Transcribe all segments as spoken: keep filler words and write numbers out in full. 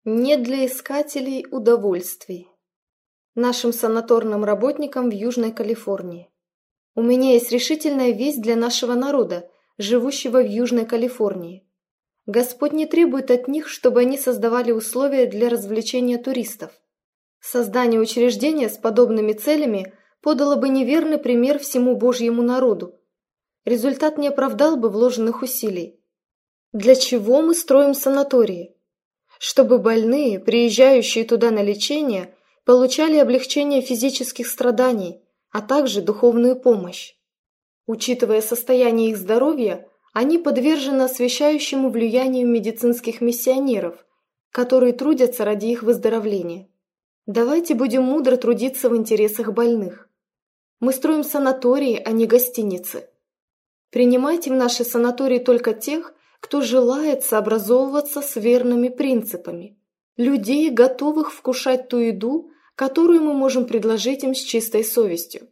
Не для искателей удовольствий. Нашим санаторным работникам в Южной Калифорнии. У меня есть решительная весть для нашего народа, живущего в Южной Калифорнии. Господь не требует от них, чтобы они создавали условия для развлечения туристов. Создание учреждения с подобными целями подало бы неверный пример всему Божьему народу. Результат не оправдал бы вложенных усилий. Для чего мы строим санатории? Чтобы больные, приезжающие туда на лечение, получали облегчение физических страданий, а также духовную помощь. Учитывая состояние их здоровья, они подвержены освещающему влиянию медицинских миссионеров, которые трудятся ради их выздоровления. Давайте будем мудро трудиться в интересах больных. Мы строим санатории, а не гостиницы. Принимайте в наши санатории только тех, кто желает сообразовываться с верными принципами, людей, готовых вкушать ту еду, которую мы можем предложить им с чистой совестью.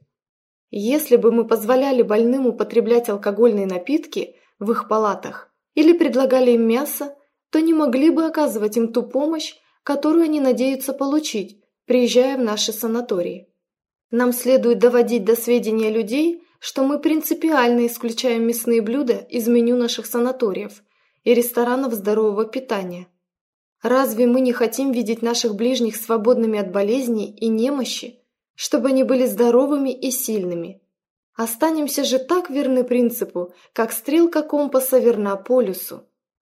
Если бы мы позволяли больным употреблять алкогольные напитки в их палатах или предлагали им мясо, то не могли бы оказывать им ту помощь, которую они надеются получить, приезжая в наши санатории. Нам следует доводить до сведения людей, что мы принципиально исключаем мясные блюда из меню наших санаториев и ресторанов здорового питания. Разве мы не хотим видеть наших ближних свободными от болезней и немощи, чтобы они были здоровыми и сильными? Останемся же так верны принципу, как стрелка компаса верна полюсу.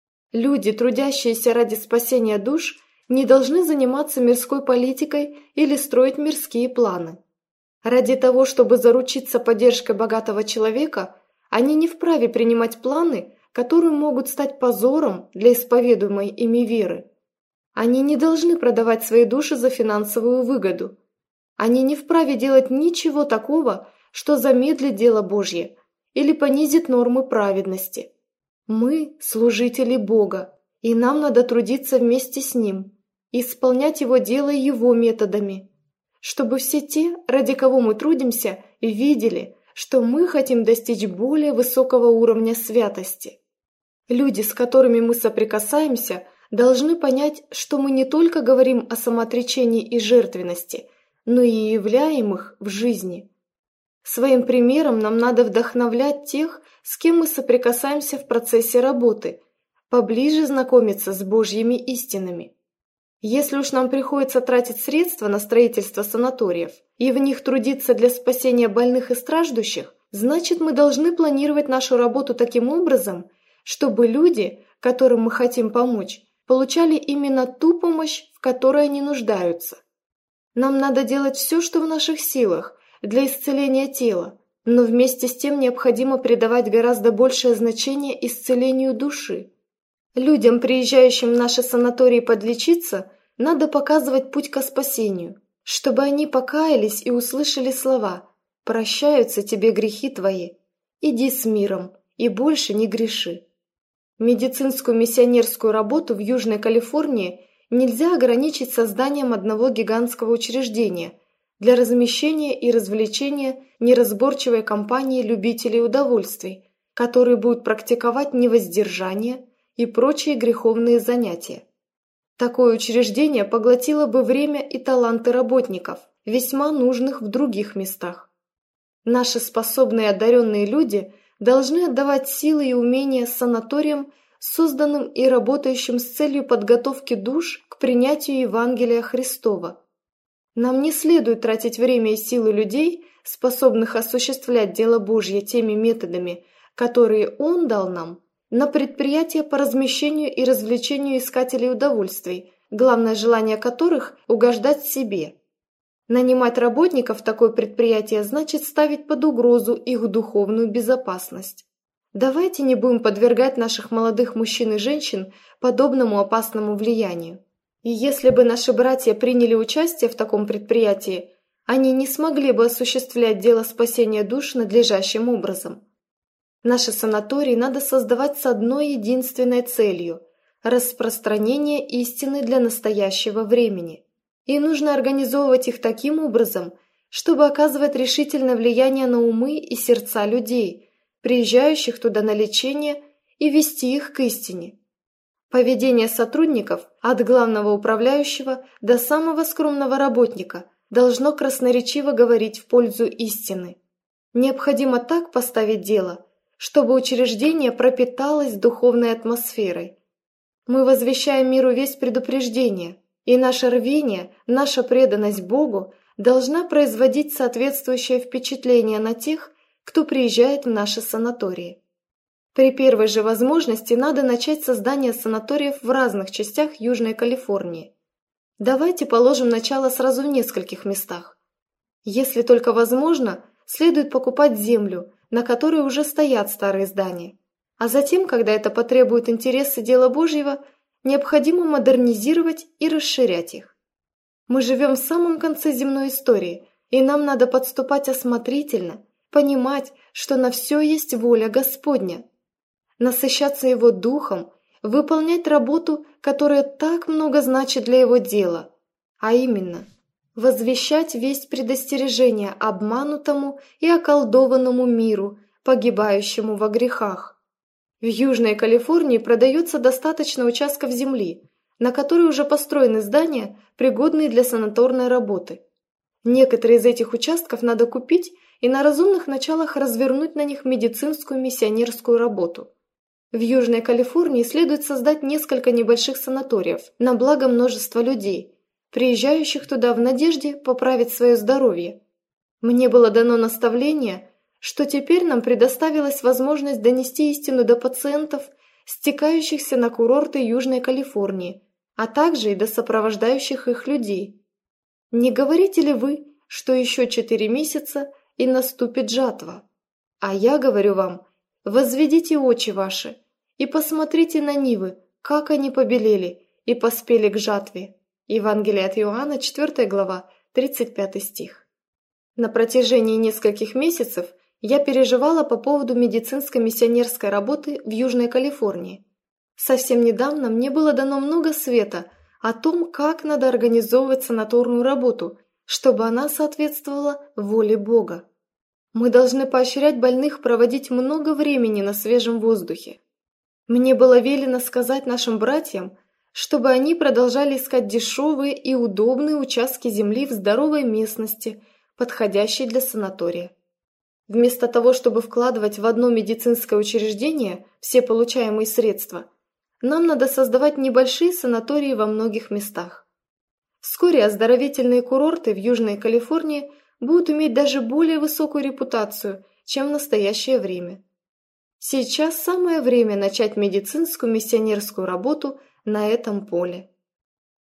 Люди, трудящиеся ради спасения душ, не должны заниматься мирской политикой или строить мирские планы. Ради того, чтобы заручиться поддержкой богатого человека, они не вправе принимать планы, которые могут стать позором для исповедуемой ими веры. Они не должны продавать свои души за финансовую выгоду. Они не вправе делать ничего такого, что замедлит дело Божье или понизит нормы праведности. Мы – служители Бога, и нам надо трудиться вместе с Ним, исполнять Его дело Его методами, чтобы все те, ради кого мы трудимся, видели, что мы хотим достичь более высокого уровня святости. Люди, с которыми мы соприкасаемся, должны понять, что мы не только говорим о самоотречении и жертвенности, но и являем их в жизни. Своим примером нам надо вдохновлять тех, с кем мы соприкасаемся в процессе работы, поближе знакомиться с Божьими истинами. Если уж нам приходится тратить средства на строительство санаториев и в них трудиться для спасения больных и страждущих, значит, мы должны планировать нашу работу таким образом, чтобы люди, которым мы хотим помочь, получали именно ту помощь, в которой они нуждаются. Нам надо делать все, что в наших силах, для исцеления тела, но вместе с тем необходимо придавать гораздо большее значение исцелению души. Людям, приезжающим в наши санатории подлечиться, надо показывать путь ко спасению, чтобы они покаялись и услышали слова «Прощаются тебе грехи твои, иди с миром и больше не греши». Медицинскую миссионерскую работу в Южной Калифорнии нельзя ограничить созданием одного гигантского учреждения для размещения и развлечения неразборчивой компании любителей удовольствий, которые будут практиковать невоздержание и прочие греховные занятия. Такое учреждение поглотило бы время и таланты работников, весьма нужных в других местах. Наши способные одаренные люди должны отдавать силы и умения санаториям, созданным и работающим с целью подготовки душ к принятию Евангелия Христова. Нам не следует тратить время и силы людей, способных осуществлять дело Божье теми методами, которые Он дал нам, на предприятия по размещению и развлечению искателей удовольствий, главное желание которых – угождать себе. Нанимать работников в такое предприятие значит ставить под угрозу их духовную безопасность. Давайте не будем подвергать наших молодых мужчин и женщин подобному опасному влиянию. И если бы наши братья приняли участие в таком предприятии, они не смогли бы осуществлять дело спасения душ надлежащим образом. Наши санатории надо создавать с одной единственной целью – распространение истины для настоящего времени. И нужно организовывать их таким образом, чтобы оказывать решительное влияние на умы и сердца людей, приезжающих туда на лечение, и вести их к истине. Поведение сотрудников, от главного управляющего до самого скромного работника, должно красноречиво говорить в пользу истины. Необходимо так поставить дело, чтобы учреждение пропиталось духовной атмосферой. Мы возвещаем миру весть предупреждения, и наше рвение, наша преданность Богу должна производить соответствующее впечатление на тех, кто приезжает в наши санатории. При первой же возможности надо начать создание санаториев в разных частях Южной Калифорнии. Давайте положим начало сразу в нескольких местах. Если только возможно, следует покупать землю, на которой уже стоят старые здания. А затем, когда это потребует интереса дела Божьего, необходимо модернизировать и расширять их. Мы живем в самом конце земной истории, и нам надо подступать осмотрительно, понимать, что на все есть воля Господня, насыщаться Его Духом, выполнять работу, которая так много значит для Его дела, а именно возвещать весть предостережения обманутому и околдованному миру, погибающему во грехах. В Южной Калифорнии продается достаточно участков земли, на которой уже построены здания, пригодные для санаторной работы. Некоторые из этих участков надо купить и на разумных началах развернуть на них медицинскую миссионерскую работу. В Южной Калифорнии следует создать несколько небольших санаториев на благо множества людей, приезжающих туда в надежде поправить свое здоровье. Мне было дано наставление, что теперь нам предоставилась возможность донести истину до пациентов, стекающихся на курорты Южной Калифорнии, а также и до сопровождающих их людей. Не говорите ли вы, что еще четыре месяца и наступит жатва? А я говорю вам, возведите очи ваши и посмотрите на нивы, как они побелели и поспели к жатве. Евангелие от Иоанна, четвёртая глава, тридцать пятый стих. На протяжении нескольких месяцев я переживала по поводу медицинской миссионерской работы в Южной Калифорнии. Совсем недавно мне было дано много света о том, как надо организовывать санаторную работу, чтобы она соответствовала воле Бога. Мы должны поощрять больных проводить много времени на свежем воздухе. Мне было велено сказать нашим братьям, чтобы они продолжали искать дешевые и удобные участки земли в здоровой местности, подходящей для санатория. Вместо того, чтобы вкладывать в одно медицинское учреждение все получаемые средства, нам надо создавать небольшие санатории во многих местах. Вскоре оздоровительные курорты в Южной Калифорнии будут иметь даже более высокую репутацию, чем в настоящее время. Сейчас самое время начать медицинскую миссионерскую работу на этом поле.